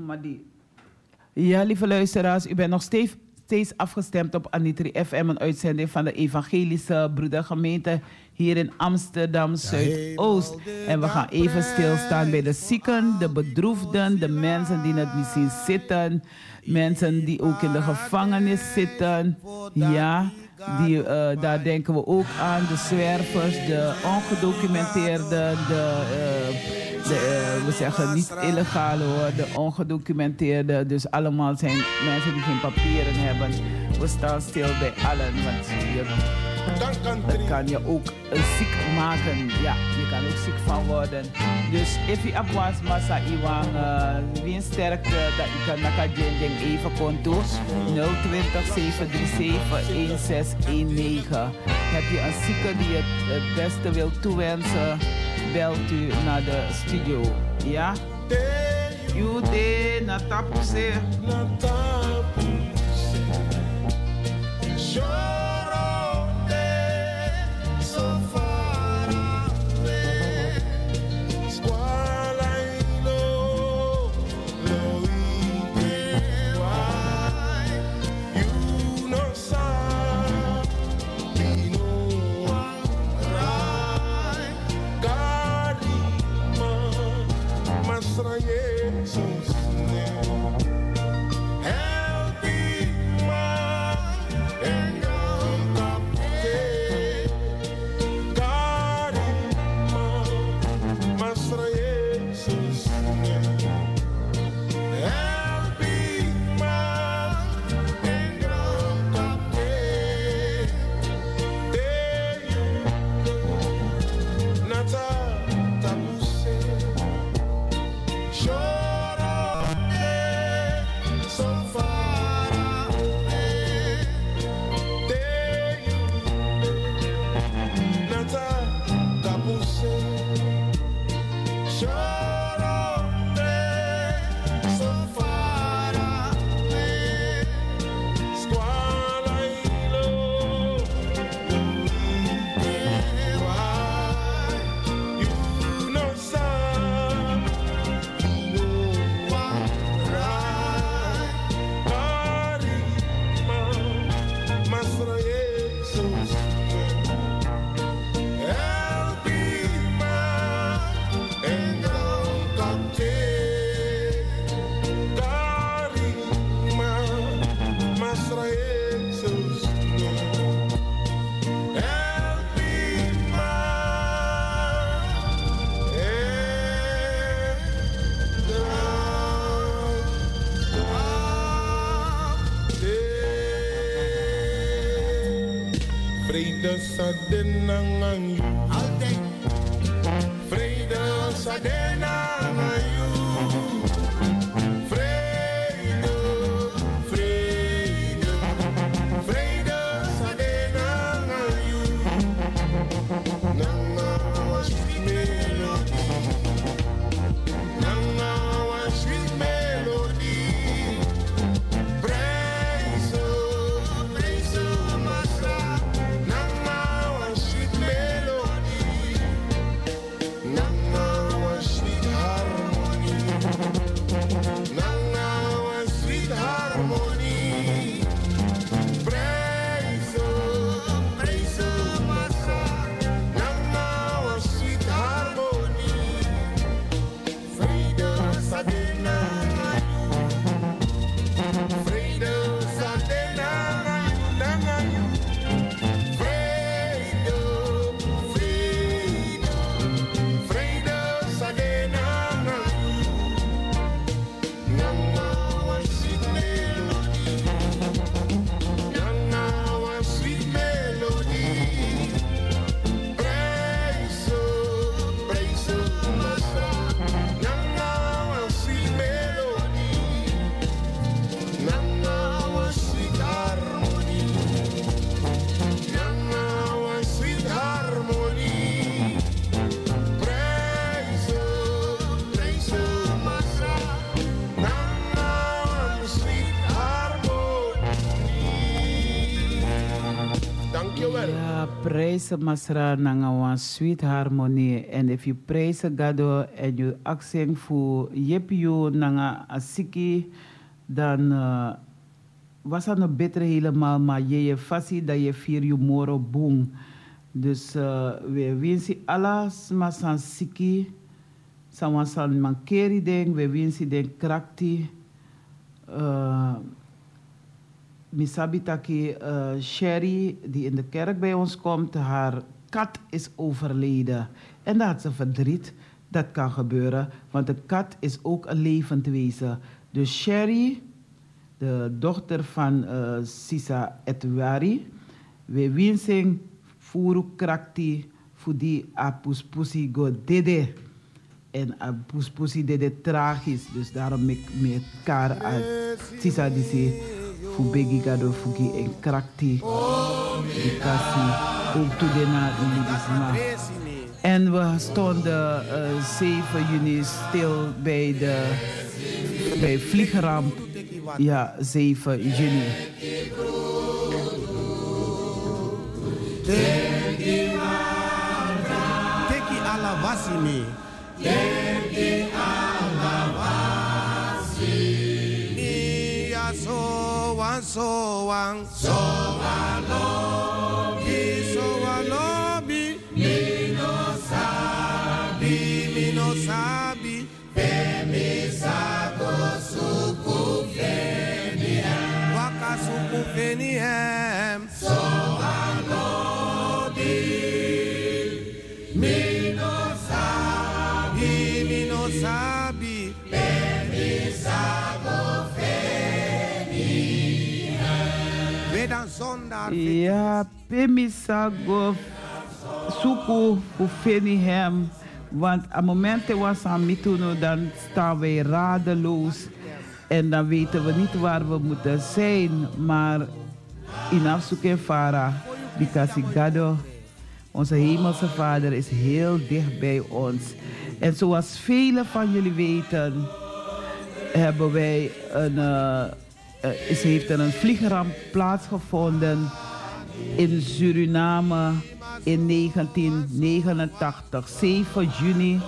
Madi. Ja, lieve luisteraars, u bent nog steeds afgestemd op Anitri FM, een uitzending van de Evangelische Broedergemeente hier in Amsterdam Zuidoost. En we gaan even stilstaan bij de zieken, de bedroefden, de mensen die het niet zien zitten, mensen die ook in de gevangenis zitten. Ja, daar denken we ook aan. De zwervers, de ongedocumenteerden, we zeggen niet illegale hoor, de ongedocumenteerde. Dus allemaal zijn mensen die geen papieren hebben. We staan stil bij allen, want dat kan je ook ziek maken. Ja, je kan ook ziek van worden. Dus if je afwas massa iwan win sterkte dat je kan nakadjending even konto 020 737 1619. Heb je een zieke die het beste wil toewensen, belt u naar de studio. Ja? Jude Natapuse. Vrede sadenangan you. Vrede sadenangan you. Vrede, vrede, vrede sadenangan you. Nanga was sweet melody. Nanga was sweet melody. Praise, praise, Massa. Harmony. Ja, praise Masra Nangawan Sweet Harmony. And if you praise God and you asking for Jepiu Nanga Asiki, dan was dat nog beter helemaal, maar je fassie dat je vier je moro boom. Dus we winsten alles, maar san siki, san mankeri ding, we winsten den krakti. Misabitaki Sherry, die in de kerk bij ons komt, haar kat is overleden. En dat had ze verdriet. Dat kan gebeuren, want een kat is ook een levend wezen. Dus Sherry, de dochter van Sisa Etwari, we winsen furu krakti voor die apuspusi go dede. En apuspusi dede tragisch, dus daarom met elkaar aan Sisa die ze voor begi gado fuki en krakti. Die kassie ook toe de na in en we stonden 7 juni stil bij vliegramp. Ja, 7 juni. Teki ala wasimi. Teki ala wasimi. Ia soan soan. Soan lobi. Soan lobi. Mino sabi. Mino sabi. Femi sago suku feniem. Waka suku feniem. Soan lobi. Mino sabi. Mino sabi. Femi sago feniem. Vedan zondag. Ja, Femi sago suku feniem. Want op momenten was aan mituno, dan staan wij radeloos. En dan weten we niet waar we moeten zijn. Maar in afzoeken Farah, because God, onze hemelse Vader, is heel dicht bij ons. En zoals velen van jullie weten, hebben wij heeft er een vliegramp plaatsgevonden in Suriname in 1989, 7 juni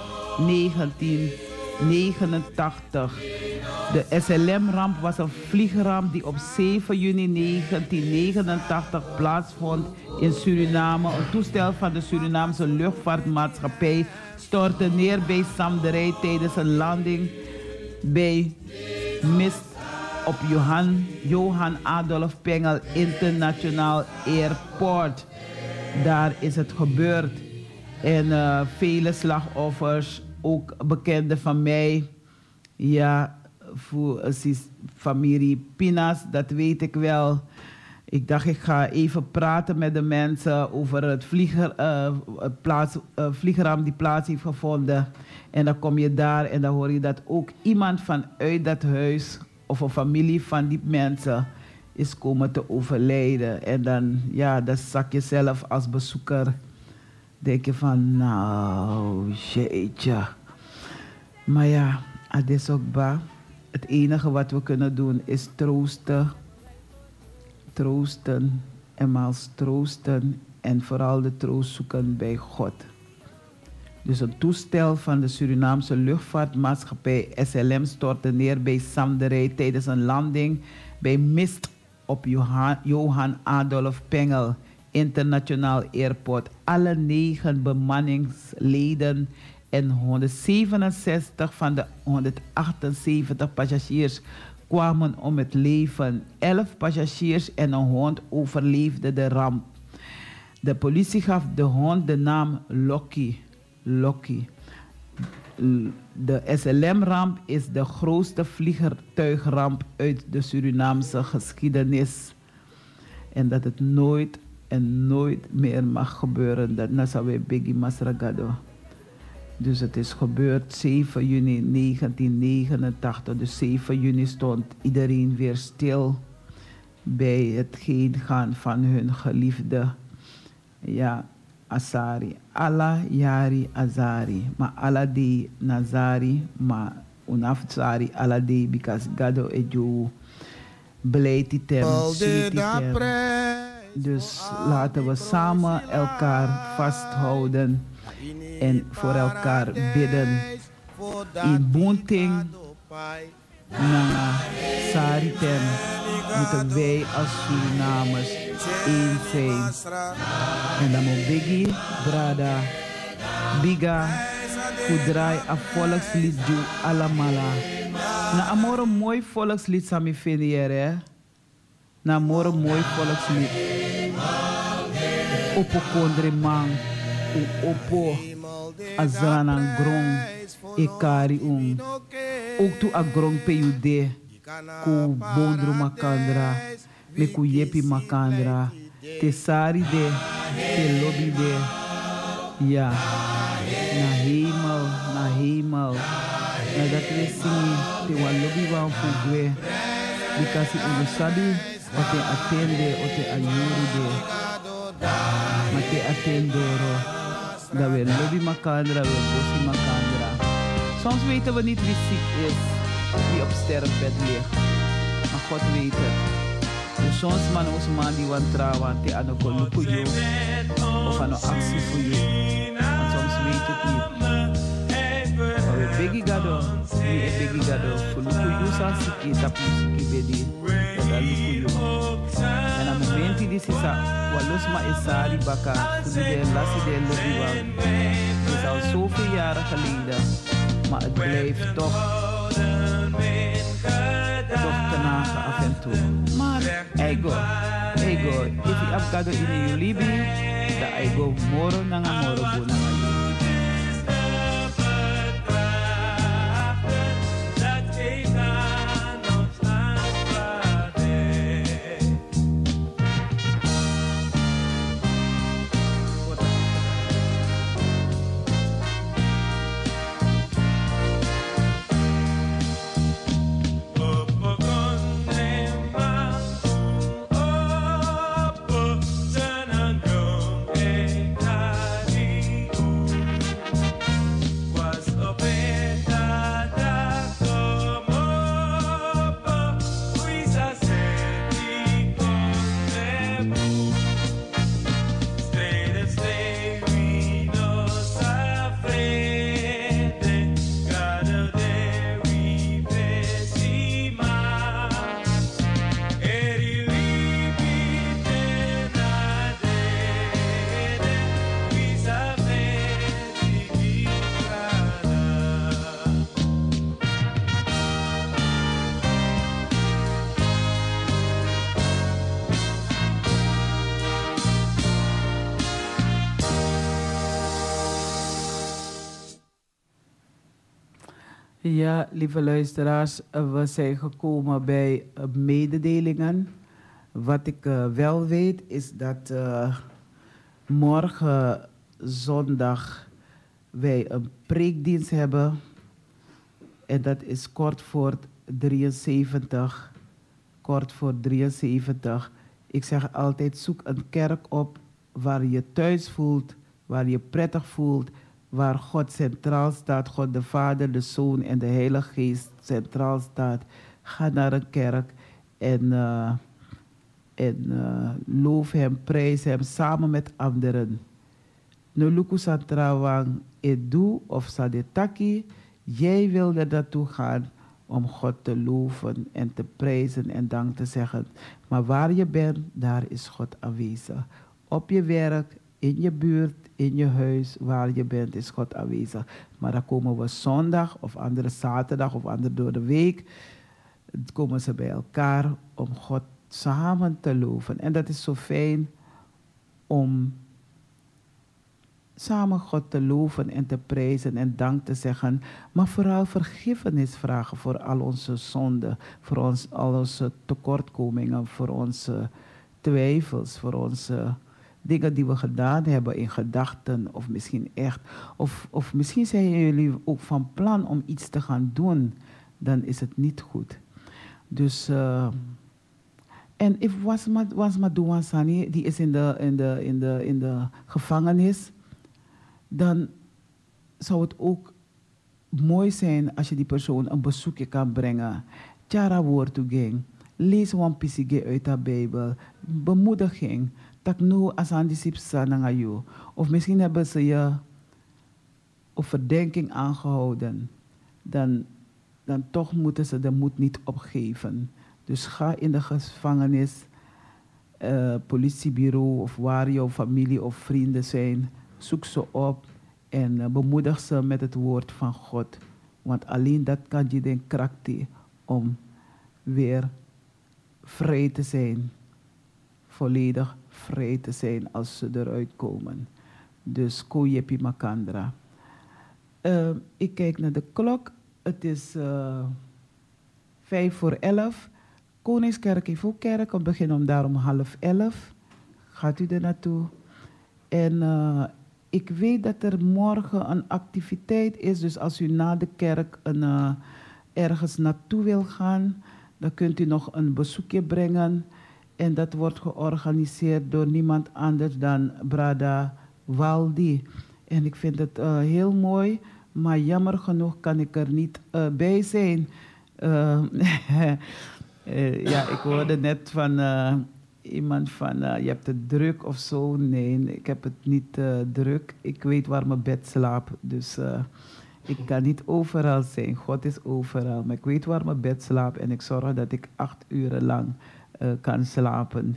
1989. De SLM-ramp was een vliegramp die op 7 juni 1989 plaatsvond in Suriname. Een toestel van de Surinaamse luchtvaartmaatschappij stortte neer bij Samderij tijdens een landing bij Mist op Johan Adolf Pengel International Airport. Daar is het gebeurd. En vele slachtoffers, ook bekenden van mij. Ja, voor familie Pinas, dat weet ik wel. Ik dacht, ik ga even praten met de mensen over het vliegramp die plaats heeft gevonden. En dan kom je daar en dan hoor je dat ook iemand vanuit dat huis of een familie van die mensen is komen te overlijden. En dan, ja, dan zak je zelf als bezoeker. Denk je van, nou, jeetje. Maar ja, het is ook ba. Het enige wat we kunnen doen is troosten. Troosten en maals troosten. En vooral de troost zoeken bij God. Dus een toestel van de Surinaamse luchtvaartmaatschappij SLM stortte neer bij Samderij tijdens een landing bij Mist op Johan Adolf Pengel International Airport. Alle 9 bemanningsleden en 167 van de 178 passagiers kwamen om het leven. 11 passagiers en een hond overleefden de ramp. De politie gaf de hond de naam Loki. De SLM-ramp is de grootste vliegtuigramp uit de Surinaamse geschiedenis. En dat het nooit en nooit meer mag gebeuren. Dat nasawe Biggie Masragado. Dus het is gebeurd 7 juni 1989. Dus 7 juni stond iedereen weer stil bij het heen gaan van hun geliefde. Ja, Asari. Allah Yari Azari. Ma Allah de Nazari. Ma unaftsari Allah de because Gado eju beleid item. Al de da prijs. Dus laten we samen elkaar vasthouden en voor elkaar bidden. In Boonting, na Saritem, moeten wij als Surinamers één zijn. En dan moet Biggie, Brada, Biga, Kudraai, een volkslied ju alamala. Na amore mooi volkslied sami finiere. Na amore mooi volkslied. Opo kondre man, opo azranan grong, ekari ook tu a grong peyude, ku bondru makandra, me ku yepi makandra, te sari de, te lobby de, ja, na hemel, na dat we zien, te wa lobby wa fugwe, because ulu sabi, o te attende, o te ayuru de, ma te attendoro, dat we lobby makandra, we bossi makandra. Soms weten we niet wie ziek is, wie op sterfbed ligt. Maar God weet het. Dus soms man ons man die want trouwen, die aan de koluku je, of aan de actie voor je. Want soms weet het niet. Maar we begi gado, we begi gado. Voor luku je zijn ziek, tapu ziek bedi, dat aan luku je. En aan het moment die is walos ma isari baka, voor die de lassie de lobby wan. Het is al zoveel jaren geleden. Maar het blijft toch tenagen af en toe. Maar ego, if je afgado in je libi, dan ego moro nanga moro bo nanga libi. Ja, lieve luisteraars, we zijn gekomen bij mededelingen. Wat ik wel weet is dat morgen zondag wij een preekdienst hebben. En dat is kort voor 73. Kort voor 73. Ik zeg altijd, zoek een kerk op waar je thuis voelt, waar je prettig voelt, waar God centraal staat, God de Vader, de Zoon en de Heilige Geest centraal staat. Ga naar een kerk en loof hem, prijs hem samen met anderen. Noluku Santrawang Edu of Sadetaki, jij wilde daartoe gaan om God te loven en te prijzen en dank te zeggen. Maar waar je bent, daar is God aanwezig. Op je werk, in je buurt, in je huis, waar je bent, is God aanwezig. Maar dan komen we zondag of andere zaterdag of andere door de week, komen ze bij elkaar om God samen te loven. En dat is zo fijn om samen God te loven en te prijzen en dank te zeggen. Maar vooral vergiffenis vragen voor al onze zonden, voor al onze tekortkomingen, voor onze twijfels, voor onze dingen die we gedaan hebben in gedachten of misschien echt. Of misschien zijn jullie ook van plan om iets te gaan doen. Dan is het niet goed. Dus, en if Wasma Douansani, die is in de gevangenis, dan zou het ook mooi zijn als je die persoon een bezoekje kan brengen. Tjara woord to gang. Lees een pisige uit de Bijbel. Bemoediging. Tak nu as aan die sipsa na ngayon. Of misschien hebben ze je op verdenking aangehouden. Dan toch moeten ze de moed niet opgeven. Dus ga in de gevangenis, politiebureau of waar jouw familie of vrienden zijn. Zoek ze op en bemoedig ze met het woord van God. Want alleen dat kan je den krachten om weer vrij te zijn. Volledig vrij te zijn als ze eruit komen. Dus koyepi makandra. Ik kijk naar de klok. Het is 11:05. Koningskerk heeft ook kerk. We beginnen om daarom 10:30. Gaat u er naartoe? En ik weet dat er morgen een activiteit is. Dus als u na de kerk ergens naartoe wil gaan, dan kunt u nog een bezoekje brengen. En dat wordt georganiseerd door niemand anders dan Brada Waldi. En ik vind het heel mooi, maar jammer genoeg kan ik er niet bij zijn. Ja, ik hoorde net van iemand van, je hebt het druk of zo. Nee, ik heb het niet druk. Ik weet waar mijn bed slaapt, dus ik kan niet overal zijn. God is overal, maar ik weet waar mijn bed slaapt en ik zorg dat ik 8 uren lang kan slapen.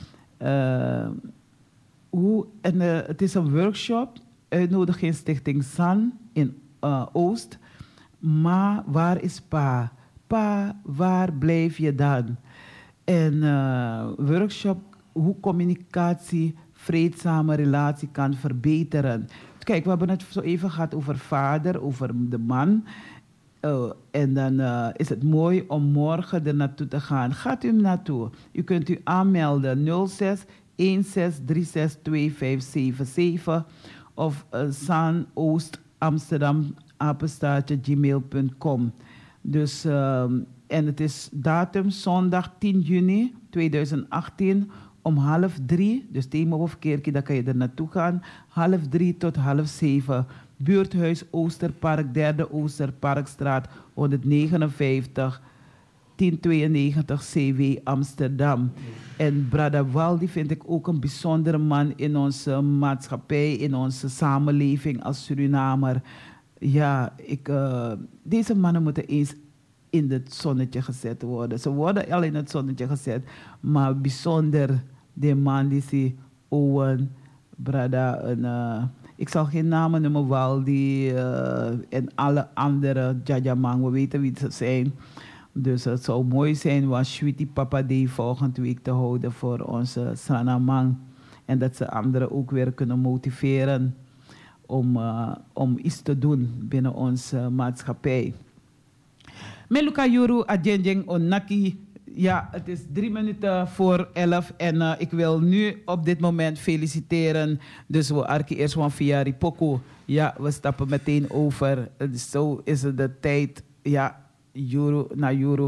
Het is een workshop, uitnodiging Stichting San in Oost. Maar waar is Pa? Pa, waar blijf je dan? En workshop hoe communicatie, vreedzame relatie kan verbeteren. Kijk, we hebben het zo even gehad over vader, over de man. En dan is het mooi om morgen er naartoe te gaan. Gaat u naartoe? U kunt u aanmelden 06 1636 2577 of San Oost Amsterdam @gmail.com. Dus en het is datum zondag 10 juni 2018 om 2:30. Dus Thema-Kerkie, daar kan je er naartoe gaan. 2:30 tot 6:30. Buurthuis Oosterpark, 3e Oosterparkstraat, 159, 1092 CW Amsterdam. En Brada Waldi vind ik ook een bijzondere man in onze maatschappij, in onze samenleving als Surinamer. Ja, deze mannen moeten eens in het zonnetje gezet worden. Ze worden al in het zonnetje gezet, maar bijzonder de man die ze Owen, Brada en ik zal geen namen noemen, Waldi en alle andere Jajamang, we weten wie ze zijn. Dus het zou mooi zijn om Sweetie Papa Day volgende week te houden voor onze Sanamang. En dat ze anderen ook weer kunnen motiveren om iets te doen binnen onze maatschappij. Meluka Juru Adjenjeng Onaki. Ja, het is 11:03 en ik wil nu op dit moment feliciteren. Dus we arki eerst van via Ripoko. Ja, we stappen meteen over. Zo is het de tijd. Ja, Juru na Juru.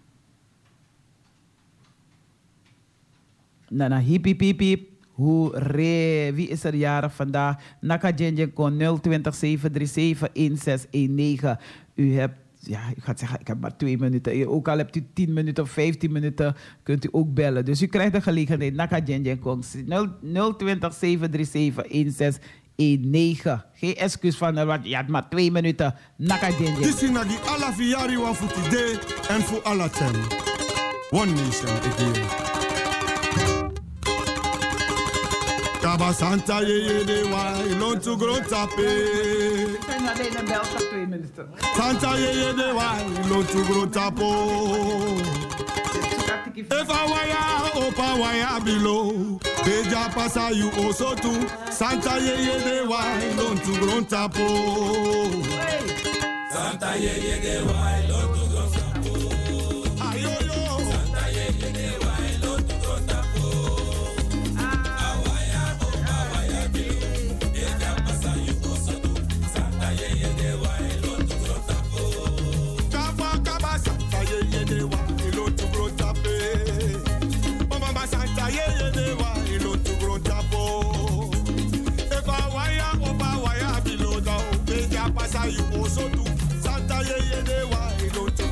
Na hip hip hip hip. Hoeré, wie is er jarig vandaag? Naka Jenjen kon 020 737 1619. U hebt, ja, ik ga zeggen, ik heb maar 2 minuten. Ook al hebt u 10 minuten of 15 minuten, kunt u ook bellen. Dus u krijgt de gelegenheid. Naka Jenjen kon 020 737 1619. Geen excuus van, je had maar 2 minuten. Naka Jenjen. Dit is nagi alla fiari wa futide en voor alla tem. One nation again. Kaba Santa ye de wai, lon to grow tape. Santa ye de wai, lon to grow tapo. If I wire, opa wire below. Beja pasa you also too. Santa ye de wai, lon to grow tapo. Santa ye de wai, lon to grow tapo. Ayoyo. Santa ye de wai, lon to grow tapo. You also do Santa ye de wa,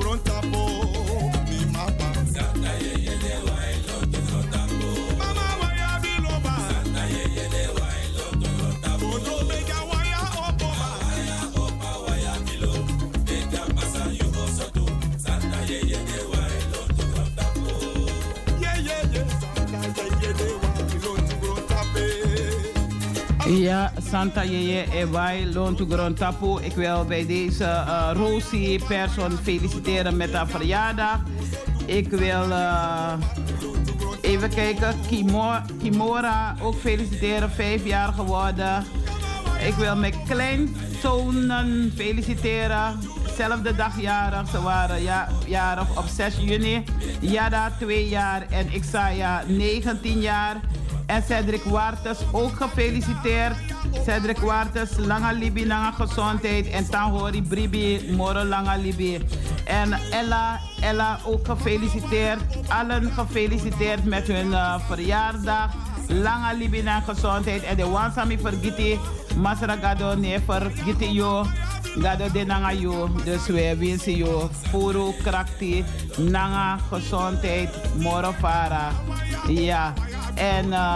Ja, Santa Yeye Ewai, Loon to Grond Tapu. Ik wil bij deze Rosie Persson feliciteren met haar verjaardag. Ik wil even kijken, Kimora ook feliciteren, 5 jaar geworden. Ik wil mijn kleinzonen feliciteren, zelfde dag jarig. Ze waren jarig op 6 juni. Jada 2 jaar en Xaya 19 jaar. En Cedric Wartes ook gefeliciteerd. Cedric Wartes, lange libi, lange gezondheid. En Tanhori Bribi, moro lange libi. En Ella ook gefeliciteerd. Allen gefeliciteerd met hun verjaardag. Lange libi, lange gezondheid. En de wansami vergiti. Masra gado ne vergiti yo. Gado de nanga yo. Dus we wensen yo. Furu krakti. Nanga gezondheid. Moro fara. Ja. En